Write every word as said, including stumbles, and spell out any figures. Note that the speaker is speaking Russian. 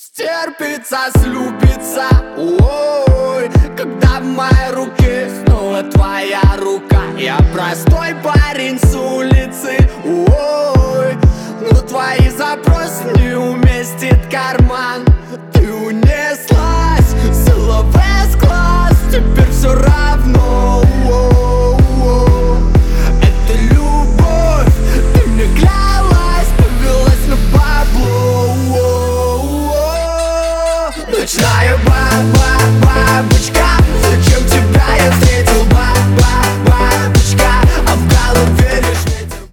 Стерпится, слюбится, ой, когда в моей руке снова твоя рука. Я простой парень с улицы, ой, но твои запросы не уместит карман. Ты унеслась, силовая с глаз, теперь все равно. Это любовь, ты мне клялась, повелась на бабло. Ночная баба, бабочка.